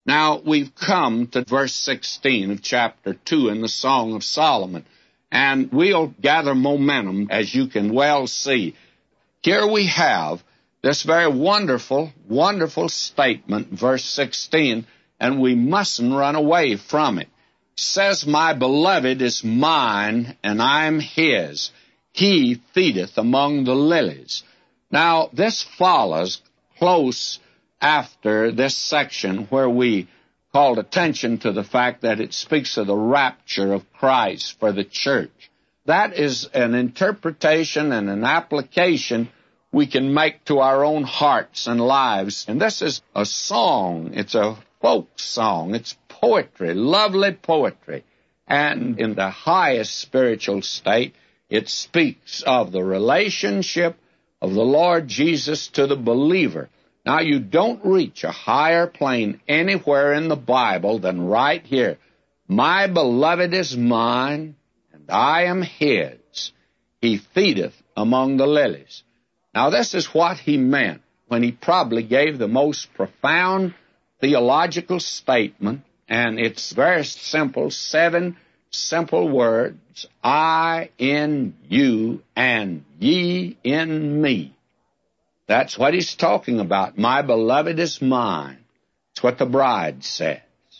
Now, we've come to verse 16 of chapter 2 in the Song of Solomon, and we'll gather momentum, as you can well see. Here we have this very wonderful, wonderful statement, verse 16, and we mustn't run away from it. It says, "My beloved is mine, and I am his. He feedeth among the lilies." Now, this follows close after this section where we called attention to the fact that it speaks of the rapture of Christ for the church. That is an interpretation and an application we can make to our own hearts and lives. And this is a song. It's a folk song. It's poetry, lovely poetry. And in the highest spiritual state, it speaks of the relationship of the Lord Jesus to the believer. Now, you don't reach a higher plane anywhere in the Bible than right here. "My beloved is mine, and I am his. He feedeth among the lilies." Now, this is what he meant when he probably gave the most profound theological statement, and it's very simple, 7 simple words: "I in you, and ye in me." That's what he's talking about. "My beloved is mine." It's what the bride says.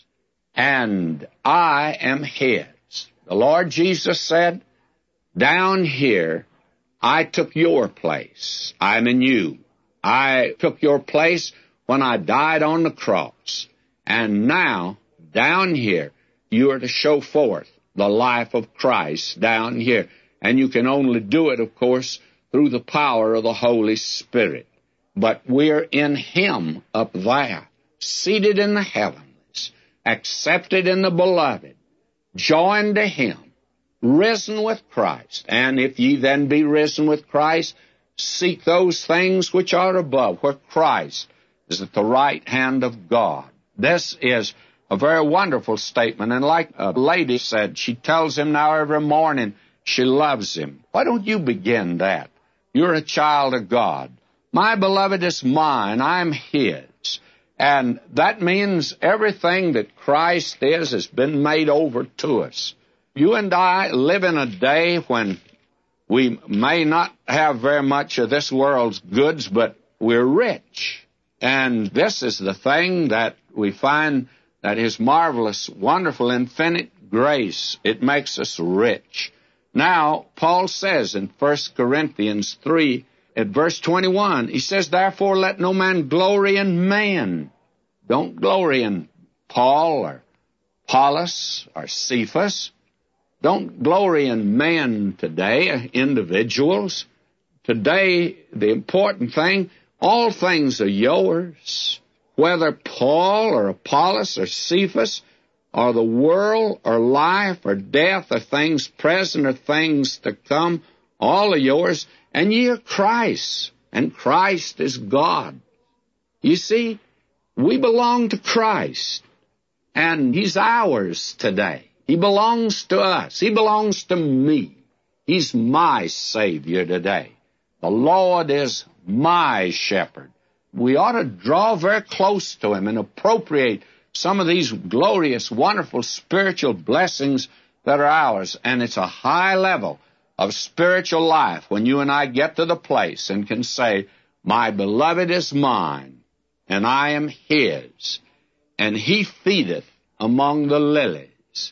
"And I am his." The Lord Jesus said, "Down here, I took your place. I'm in you. I took your place when I died on the cross. And now, down here, you are to show forth the life of Christ down here. And you can only do it, of course, through the power of the Holy Spirit. But we're in Him up there, seated in the heavens, accepted in the beloved, joined to Him, risen with Christ. And if ye then be risen with Christ, seek those things which are above, where Christ is at the right hand of God. This is a very wonderful statement. And like a lady said, she tells him now every morning she loves him. Why don't you begin that? You're a child of God. "My beloved is mine, I'm his." And that means everything that Christ is has been made over to us. You and I live in a day when we may not have very much of this world's goods, but we're rich. And this is the thing that we find, that His marvelous, wonderful, infinite grace, it makes us rich. Now, Paul says in 1 Corinthians 3, at verse 21, he says, "Therefore let no man glory in man." Don't glory in Paul or Apollos or Cephas. Don't glory in men today, individuals. Today, the important thing, all things are yours. Whether Paul or Apollos or Cephas or the world or life or death or things present or things to come, all are yours. And ye are Christ, and Christ is God. You see, we belong to Christ, and He's ours today. He belongs to us. He belongs to me. He's my Savior today. The Lord is my shepherd. We ought to draw very close to Him and appropriate some of these glorious, wonderful spiritual blessings that are ours. And it's a high level of spiritual life when you and I get to the place and can say, "My beloved is mine, and I am his, and he feedeth among the lilies."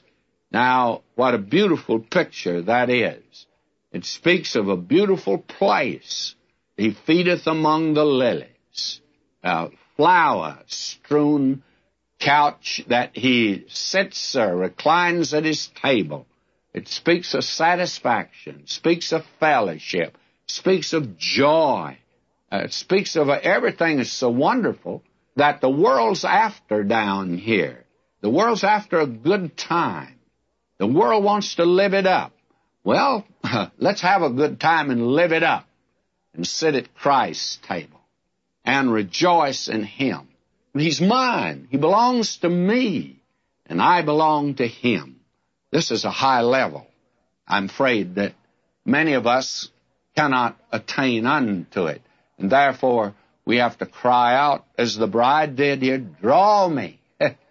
Now, what a beautiful picture that is. It speaks of a beautiful place. He feedeth among the lilies. A flower-strewn couch that he sits or reclines at his table. It speaks of satisfaction, speaks of fellowship, speaks of joy. It speaks of everything is so wonderful that the world's after down here. The world's after a good time. The world wants to live it up. Well, let's have a good time and live it up and sit at Christ's table and rejoice in Him. He's mine. He belongs to me, and I belong to Him. This is a high level. I'm afraid that many of us cannot attain unto it, and therefore we have to cry out, as the bride did here, "Draw me,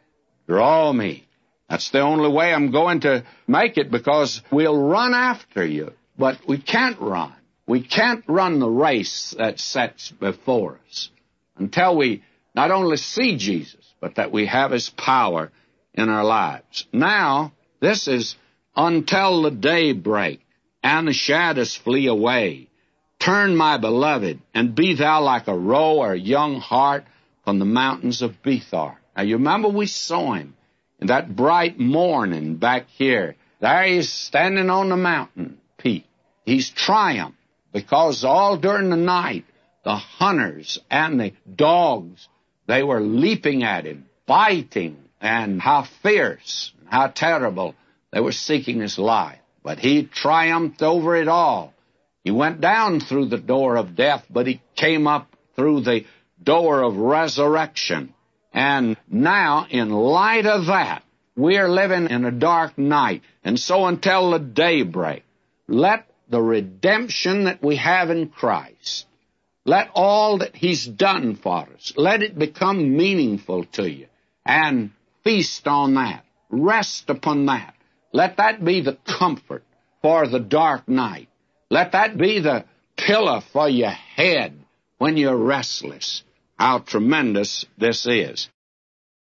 Draw me. That's the only way I'm going to make it, because we'll run after you, but we can't run. We can't run the race that sets before us until we not only see Jesus, but that we have His power in our lives. Now, this is until the day break and the shadows flee away. Turn, my beloved, and be thou like a roe or a young hart from the mountains of Bethar. Now, you remember we saw him in that bright morning back here. There he is standing on the mountain peak. He's triumphed, because all during the night, the hunters and the dogs, they were leaping at him, biting, and how fierce, and how terrible they were seeking his life. But he triumphed over it all. He went down through the door of death, but he came up through the door of resurrection. And now, in light of that, we are living in a dark night. And so until the daybreak, let the redemption that we have in Christ, let all that He's done for us, let it become meaningful to you. And feast on that. Rest upon that. Let that be the comfort for the dark night. Let that be the pillow for your head when you're restless. How tremendous this is.